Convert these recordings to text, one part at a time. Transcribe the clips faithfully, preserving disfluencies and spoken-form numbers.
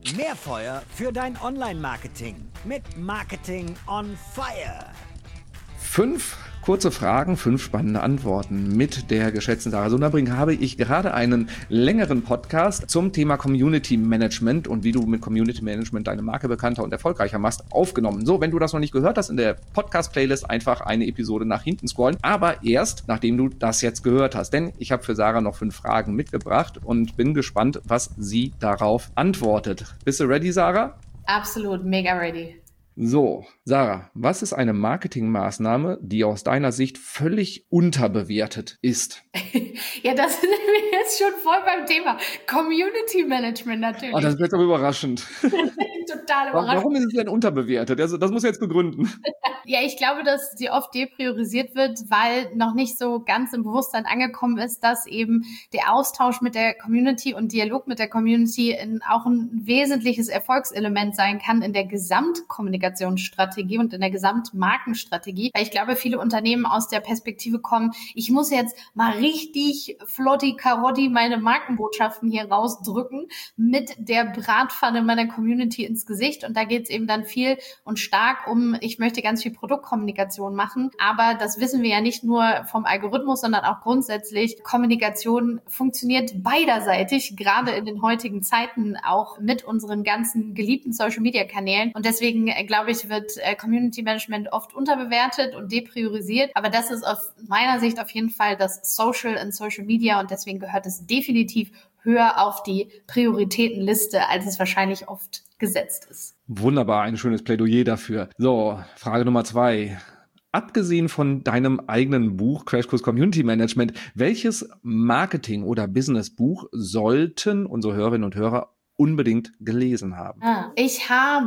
Mehr Feuer für dein Online-Marketing mit Marketing on Fire. Fünf kurze Fragen, fünf spannende Antworten mit der geschätzten Sarah Sunderbrink habe ich gerade einen längeren Podcast zum Thema Community Management und wie du mit Community Management deine Marke bekannter und erfolgreicher machst, aufgenommen. So, wenn du das noch nicht gehört hast, in der Podcast-Playlist einfach eine Episode nach hinten scrollen, aber erst, nachdem du das jetzt gehört hast. Denn ich habe für Sarah noch fünf Fragen mitgebracht und bin gespannt, was sie darauf antwortet. Bist du ready, Sarah? Absolut, mega ready. So, Sarah, was ist eine Marketingmaßnahme, die aus deiner Sicht völlig unterbewertet ist? Ja, das sind wir jetzt schon voll beim Thema. Community Management natürlich. Oh, das wird aber überraschend. Total überraschend. Warum ist es denn unterbewertet? Das, das muss ich jetzt begründen. Ja, ich glaube, dass sie oft depriorisiert wird, weil noch nicht so ganz im Bewusstsein angekommen ist, dass eben der Austausch mit der Community und Dialog mit der Community in auch ein wesentliches Erfolgselement sein kann in der Gesamtkommunikationsstrategie und in der Gesamtmarkenstrategie. Weil ich glaube, viele Unternehmen aus der Perspektive kommen, ich muss jetzt mal richtig flotti karotti meine Markenbotschaften hier rausdrücken mit der Bratpfanne meiner Community ins Gesicht. Und da geht es eben dann viel und stark um, ich möchte ganz viel Produktkommunikation machen. Aber das wissen wir ja nicht nur vom Algorithmus, sondern auch grundsätzlich. Kommunikation funktioniert beiderseitig, gerade in den heutigen Zeiten auch mit unseren ganzen geliebten Social-Media-Kanälen. Und deswegen, äh, glaube ich, wird äh, Community Management oft unterbewertet und depriorisiert. Aber das ist aus meiner Sicht auf jeden Fall das Social und Social Media und deswegen gehört es definitiv höher auf die Prioritätenliste, als es wahrscheinlich oft gesetzt ist. Wunderbar, ein schönes Plädoyer dafür. So, Frage Nummer zwei. Abgesehen von deinem eigenen Buch Crashkurs Community Management, welches Marketing- oder Businessbuch sollten unsere Hörerinnen und Hörer unbedingt gelesen haben? Ah, ich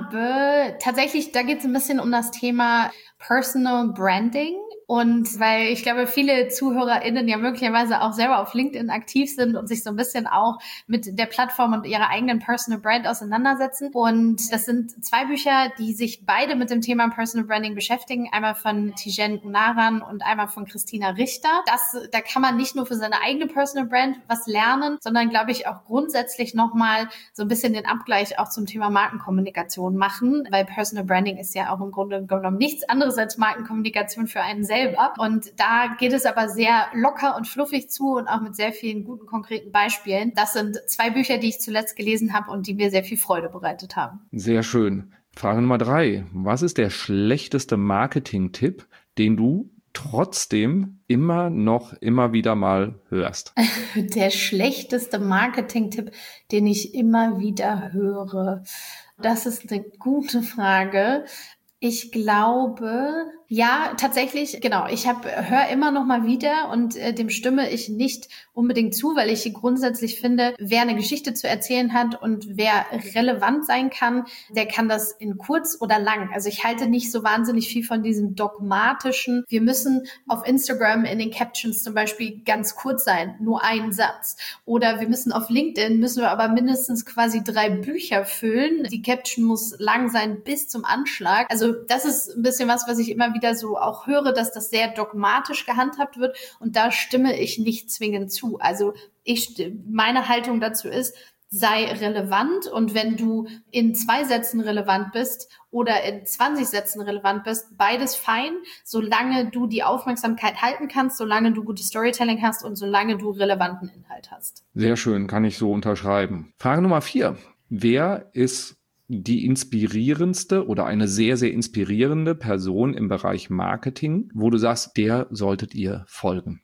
habe tatsächlich, da geht es ein bisschen um das Thema Personal Branding. Und weil ich glaube, viele ZuhörerInnen ja möglicherweise auch selber auf LinkedIn aktiv sind und sich so ein bisschen auch mit der Plattform und ihrer eigenen Personal Brand auseinandersetzen. Und das sind zwei Bücher, die sich beide mit dem Thema Personal Branding beschäftigen. Einmal von Tijen Unaran und einmal von Christina Richter. Das, da kann man nicht nur für seine eigene Personal Brand was lernen, sondern glaube ich auch grundsätzlich nochmal so ein bisschen den Abgleich auch zum Thema Markenkommunikation machen. Weil Personal Branding ist ja auch im Grunde genommen nichts anderes als Markenkommunikation für einen selbst. Und da geht es aber sehr locker und fluffig zu und auch mit sehr vielen guten, konkreten Beispielen. Das sind zwei Bücher, die ich zuletzt gelesen habe und die mir sehr viel Freude bereitet haben. Sehr schön. Frage Nummer drei. Was ist der schlechteste Marketing-Tipp, den du trotzdem immer noch, immer wieder mal hörst? Der schlechteste Marketing-Tipp, den ich immer wieder höre. Das ist eine gute Frage. Ich glaube, ja, tatsächlich, genau. Ich habe höre immer noch mal wieder und äh, dem stimme ich nicht unbedingt zu, weil ich grundsätzlich finde, wer eine Geschichte zu erzählen hat und wer relevant sein kann, der kann das in kurz oder lang. Also ich halte nicht so wahnsinnig viel von diesem dogmatischen, wir müssen auf Instagram in den Captions zum Beispiel ganz kurz sein, nur ein Satz. Oder wir müssen auf LinkedIn, müssen wir aber mindestens quasi drei Bücher füllen. Die Caption muss lang sein bis zum Anschlag. Also das ist ein bisschen was, was ich immer wieder so auch höre, dass das sehr dogmatisch gehandhabt wird und da stimme ich nicht zwingend zu. Also ich, meine Haltung dazu ist, sei relevant und wenn du in zwei Sätzen relevant bist oder in zwanzig Sätzen relevant bist, beides fein, solange du die Aufmerksamkeit halten kannst, solange du gutes Storytelling hast und solange du relevanten Inhalt hast. Sehr schön, kann ich so unterschreiben. Frage Nummer vier. Wer ist die inspirierendste oder eine sehr, sehr inspirierende Person im Bereich Marketing, wo du sagst, der solltet ihr folgen?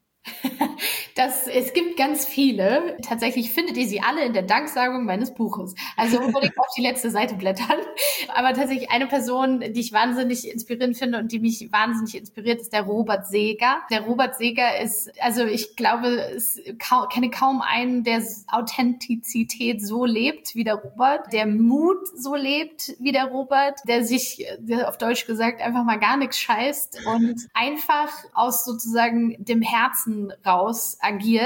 Das, es gibt ganz viele. Tatsächlich findet ihr sie alle in der Danksagung meines Buches. Also unbedingt auf die letzte Seite blättern. Aber tatsächlich eine Person, die ich wahnsinnig inspirierend finde und die mich wahnsinnig inspiriert, ist der Robert Seeger. Der Robert Seeger ist, also ich glaube, es kaum, kenne kaum einen, der Authentizität so lebt wie der Robert, der Mut so lebt wie der Robert, der sich, der auf Deutsch gesagt, einfach mal gar nichts scheißt und einfach aus sozusagen dem Herzen raus agiert und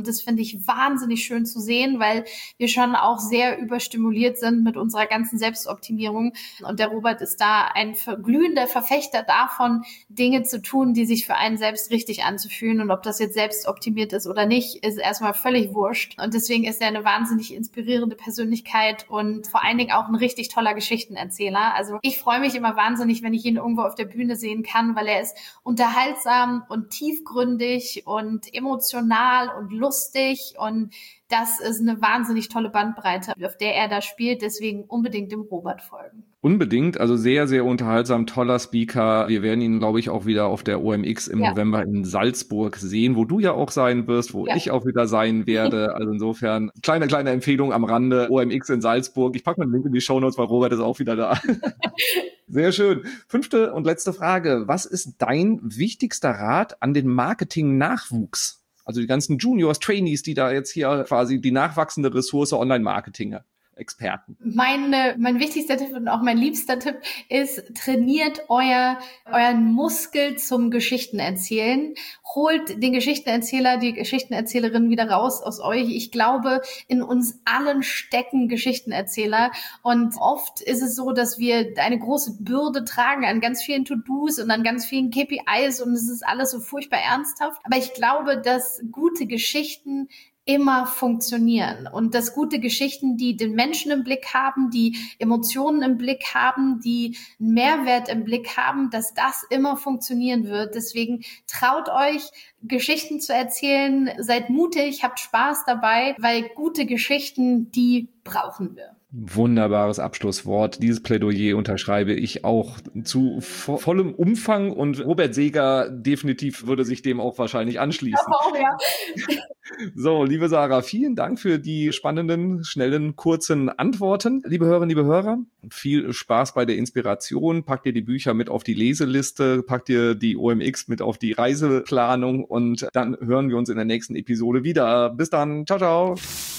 Und das finde ich wahnsinnig schön zu sehen, weil wir schon auch sehr überstimuliert sind mit unserer ganzen Selbstoptimierung. Und der Robert ist da ein glühender Verfechter davon, Dinge zu tun, die sich für einen selbst richtig anzufühlen. Und ob das jetzt selbst optimiert ist oder nicht, ist erstmal völlig wurscht. Und deswegen ist er eine wahnsinnig inspirierende Persönlichkeit und vor allen Dingen auch ein richtig toller Geschichtenerzähler. Also ich freue mich immer wahnsinnig, wenn ich ihn irgendwo auf der Bühne sehen kann, weil er ist unterhaltsam und tiefgründig und emotional und lustig, und das ist eine wahnsinnig tolle Bandbreite, auf der er da spielt. Deswegen unbedingt dem Robert folgen. Unbedingt, also sehr, sehr unterhaltsam, toller Speaker. Wir werden ihn, glaube ich, auch wieder auf der O M X im ja. November in Salzburg sehen, wo du ja auch sein wirst, wo ja. ich auch wieder sein werde. Also insofern, kleine, kleine Empfehlung am Rande, O M X in Salzburg. Ich packe mal einen Link in die Shownotes, weil Robert ist auch wieder da. Sehr schön. Fünfte und letzte Frage. Was ist dein wichtigster Rat an den Marketing-Nachwuchs? Also die ganzen Juniors, Trainees, die da jetzt hier quasi die nachwachsende Ressource Online-Marketing Experten. Meine, mein wichtigster Tipp und auch mein liebster Tipp ist, trainiert euer, euren Muskel zum Geschichtenerzählen. Holt den Geschichtenerzähler, die Geschichtenerzählerin wieder raus aus euch. Ich glaube, in uns allen stecken Geschichtenerzähler. Und oft ist es so, dass wir eine große Bürde tragen an ganz vielen To-Dos und an ganz vielen K P Is, und es ist alles so furchtbar ernsthaft. Aber ich glaube, dass gute Geschichten immer funktionieren, und dass gute Geschichten, die den Menschen im Blick haben, die Emotionen im Blick haben, die einen Mehrwert im Blick haben, dass das immer funktionieren wird. Deswegen traut euch, Geschichten zu erzählen, seid mutig, habt Spaß dabei, weil gute Geschichten, die brauchen wir. Wunderbares Abschlusswort. Dieses Plädoyer unterschreibe ich auch zu vo- vollem Umfang, und Robert Seeger definitiv würde sich dem auch wahrscheinlich anschließen. Oh, ja. So, liebe Sarah, vielen Dank für die spannenden, schnellen, kurzen Antworten. Liebe Hörerinnen, liebe Hörer, viel Spaß bei der Inspiration. Packt ihr die Bücher mit auf die Leseliste, packt ihr die O M X mit auf die Reiseplanung, und dann hören wir uns in der nächsten Episode wieder. Bis dann. Ciao, ciao.